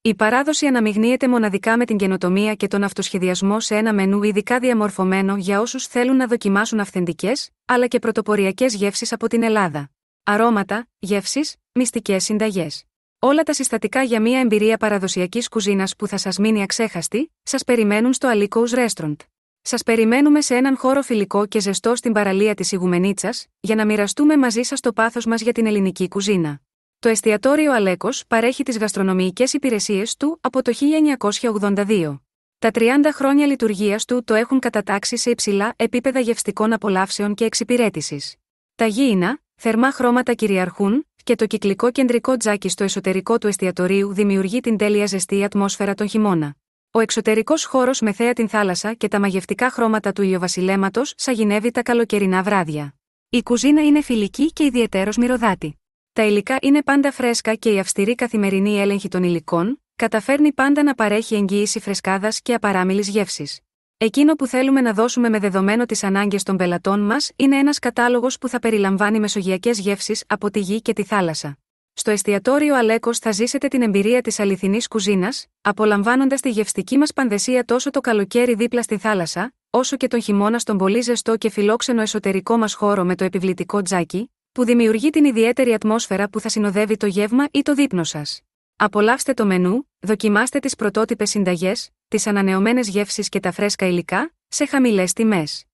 Η παράδοση αναμειγνύεται μοναδικά με την καινοτομία και τον αυτοσχεδιασμό σε ένα μενού ειδικά διαμορφωμένο για όσους θέλουν να δοκιμάσουν αυθεντικές, αλλά και πρωτοποριακές γεύσεις από την Ελλάδα. Αρώματα, γεύσεις, μυστικές συνταγές. Όλα τα συστατικά για μια εμπειρία παραδοσιακής κουζίνας που θα σας μείνει αξέχαστη, σας περιμένουν στο Aliko's Restaurant. Σας περιμένουμε σε έναν χώρο φιλικό και ζεστό στην παραλία της Ιγουμενίτσας, για να μοιραστούμε μαζί σας το πάθος μας για την ελληνική κουζίνα. Το εστιατόριο Αλέκος παρέχει τις γαστρονομικές υπηρεσίες του από το 1982. Τα 30 χρόνια λειτουργίας του το έχουν κατατάξει σε υψηλά επίπεδα γευστικών απολαύσεων και εξυπηρέτησης. Τα γήινα, θερμά χρώματα κυριαρχούν, και το κυκλικό κεντρικό τζάκι στο εσωτερικό του εστιατορίου δημιουργεί την τέλεια ζεστή ατμόσφαιρα τον χειμώνα. Ο εξωτερικός χώρος με θέα την θάλασσα και τα μαγευτικά χρώματα του ηλιοβασιλέματος σαγηνεύει τα καλοκαιρινά βράδια. Η κουζίνα είναι φιλική και ιδιαιτέρως μυρωδάτη. Τα υλικά είναι πάντα φρέσκα και η αυστηρή καθημερινή έλεγχη των υλικών καταφέρνει πάντα να παρέχει εγγύηση φρεσκάδας και απαράμιλης γεύσης. Εκείνο που θέλουμε να δώσουμε με δεδομένο τις ανάγκες των πελατών μας είναι ένας κατάλογος που θα περιλαμβάνει μεσογειακές γεύσεις από τη γη και τη θάλασσα. Στο εστιατόριο Αλέκος θα ζήσετε την εμπειρία της αληθινής κουζίνας, απολαμβάνοντας τη γευστική μας πανδεσία τόσο το καλοκαίρι δίπλα στη θάλασσα, όσο και τον χειμώνα στον πολύ ζεστό και φιλόξενο εσωτερικό μας χώρο με το επιβλητικό τζάκι, που δημιουργεί την ιδιαίτερη ατμόσφαιρα που θα συνοδεύει το γεύμα ή το δείπνο σας. Απολαύστε το μενού, δοκιμάστε τις πρωτότυπες συνταγές, τις ανανεωμένες γεύσεις και τα φρέσκα υλικά, σε χαμηλές τιμές.